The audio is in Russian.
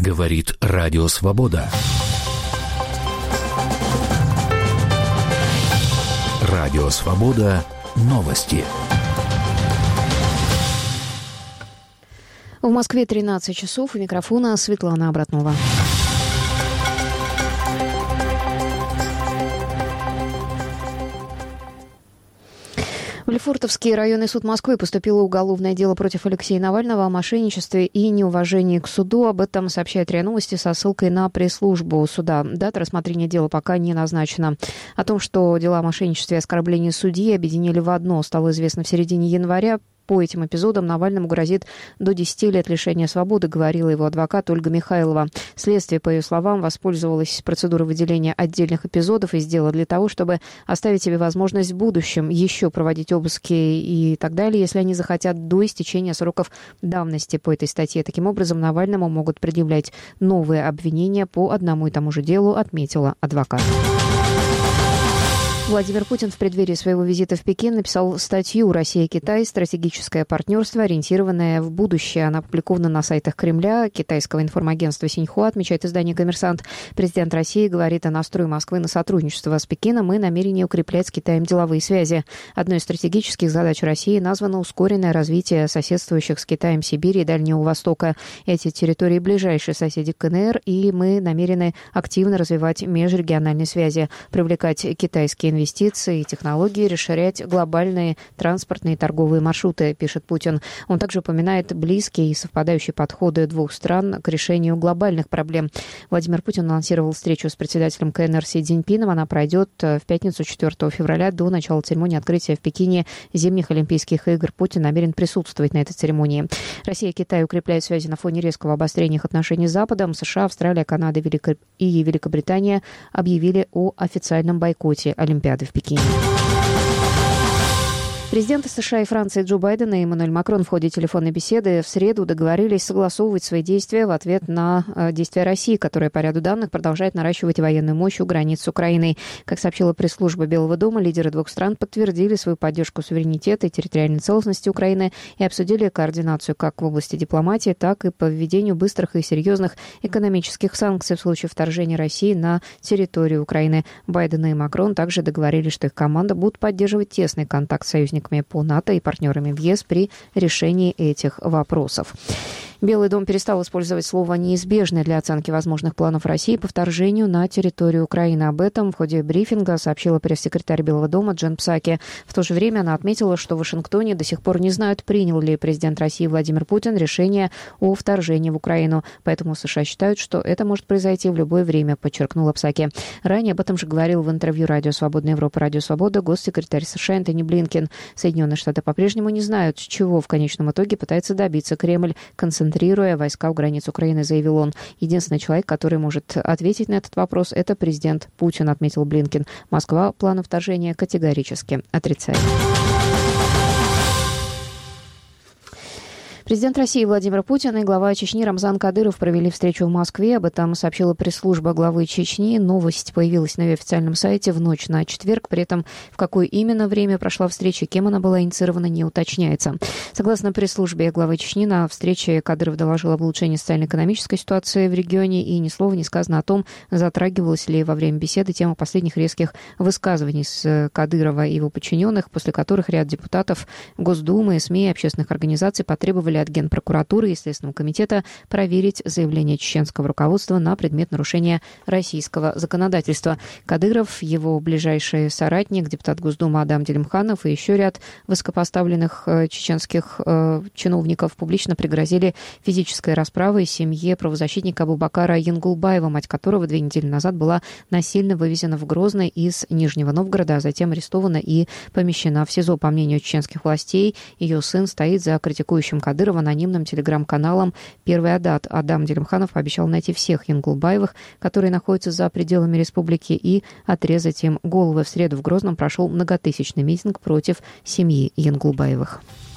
Говорит Радио Свобода. Радио Свобода. Новости. В Москве 13 часов. У микрофона Светлана Обратнова. В Лефортовский районный суд Москвы поступило уголовное дело против Алексея Навального о мошенничестве и неуважении к суду. Об этом сообщает РИА Новости со ссылкой на пресс-службу суда. Дата рассмотрения дела пока не назначена. О том, что дела о мошенничестве и оскорблении судьи объединили в одно, стало известно в середине января. По этим эпизодам Навальному грозит до 10 лет лишения свободы, говорила его адвокат Ольга Михайлова. Следствие, по ее словам, воспользовалось процедурой выделения отдельных эпизодов из дела для того, чтобы оставить себе возможность в будущем еще проводить обыски и так далее, если они захотят, до истечения сроков давности по этой статье. Таким образом, Навальному могут предъявлять новые обвинения по одному и тому же делу, отметила адвокат. Владимир Путин в преддверии своего визита в Пекин написал статью «Россия и Китай. Стратегическое партнерство, ориентированное в будущее». Она опубликована на сайтах Кремля, китайского информагентства Синьхуа, отмечает издание «Коммерсант». Президент России говорит о настрое Москвы на сотрудничество с Пекином и намерении укреплять с Китаем деловые связи. Одной из стратегических задач России названо ускоренное развитие соседствующих с Китаем Сибири и Дальнего Востока. Эти территории ближайшие соседи КНР, и мы намерены активно развивать межрегиональные связи, привлекать китайские инвестиции и технологии, расширять глобальные транспортные и торговые маршруты, пишет Путин. Он также упоминает близкие и совпадающие подходы двух стран к решению глобальных проблем. Владимир Путин анонсировал встречу с председателем КНР Си Цзиньпином. Она пройдет в пятницу 4 февраля до начала церемонии открытия в Пекине зимних Олимпийских игр. Путин намерен присутствовать на этой церемонии. Россия и Китай укрепляют связи на фоне резкого обострения их отношений с Западом. США, Австралия, Канада и Великобритания объявили о официальном бойкоте Олимпиады в Пекине. Президенты США и Франции Джо Байден и Эммануэль Макрон в ходе телефонной беседы в среду договорились согласовывать свои действия в ответ на действия России, которая по ряду данных продолжает наращивать военную мощь у границ с Украиной. Как сообщила пресс-служба Белого дома, лидеры двух стран подтвердили свою поддержку суверенитета и территориальной целостности Украины и обсудили координацию как в области дипломатии, так и по введению быстрых и серьезных экономических санкций в случае вторжения России на территорию Украины. Байден и Макрон также договорились, что их команда будут поддерживать тесный контакт с союзниками по НАТО и партнерами в ЕС при решении этих вопросов. Белый дом перестал использовать слово «неизбежное» для оценки возможных планов России по вторжению на территорию Украины. Об этом в ходе брифинга сообщила пресс-секретарь Белого дома Джен Псаки. В то же время она отметила, что в Вашингтоне до сих пор не знают, принял ли президент России Владимир Путин решение о вторжении в Украину. Поэтому США считают, что это может произойти в любое время, подчеркнула Псаки. Ранее об этом же говорил в интервью Радио Свободная Европа, Радио Свобода госсекретарь США Энтони Блинкен. Соединенные Штаты по-прежнему не знают, чего в конечном итоге пытается добиться Кремль, концентрируя войска у границ Украины, заявил он. Единственный человек, который может ответить на этот вопрос, это президент Путин, отметил Блинкен. Москва планы вторжения категорически отрицает. Президент России Владимир Путин и глава Чечни Рамзан Кадыров провели встречу в Москве. Об этом сообщила пресс-служба главы Чечни. Новость появилась на ее официальном сайте в ночь на четверг. При этом в какое именно время прошла встреча, кем она была инициирована, не уточняется. Согласно пресс-службе главы Чечни, на встрече Кадыров доложил об улучшении социально-экономической ситуации в регионе, и ни слова не сказано о том, затрагивалась ли во время беседы тема последних резких высказываний с Кадырова и его подчиненных, после которых ряд депутатов Госдумы, СМИ и общественных организаций потребовали от Генпрокуратуры и Следственного комитета проверить заявление чеченского руководства на предмет нарушения российского законодательства. Кадыров, его ближайший соратник, депутат Госдумы Адам Делимханов и еще ряд высокопоставленных чеченских чиновников публично пригрозили физической расправой семье правозащитника Абубакара Янгулбаева, мать которого 2 недели назад была насильно вывезена в Грозный из Нижнего Новгорода, а затем арестована и помещена в СИЗО. По мнению чеченских властей, ее сын стоит за критикующим Кадырова анонимным телеграм-каналом «Первый Адат». Адам Делимханов пообещал найти всех Янгулбаевых, которые находятся за пределами республики, и отрезать им головы. В среду в Грозном прошел многотысячный митинг против семьи Янгулбаевых.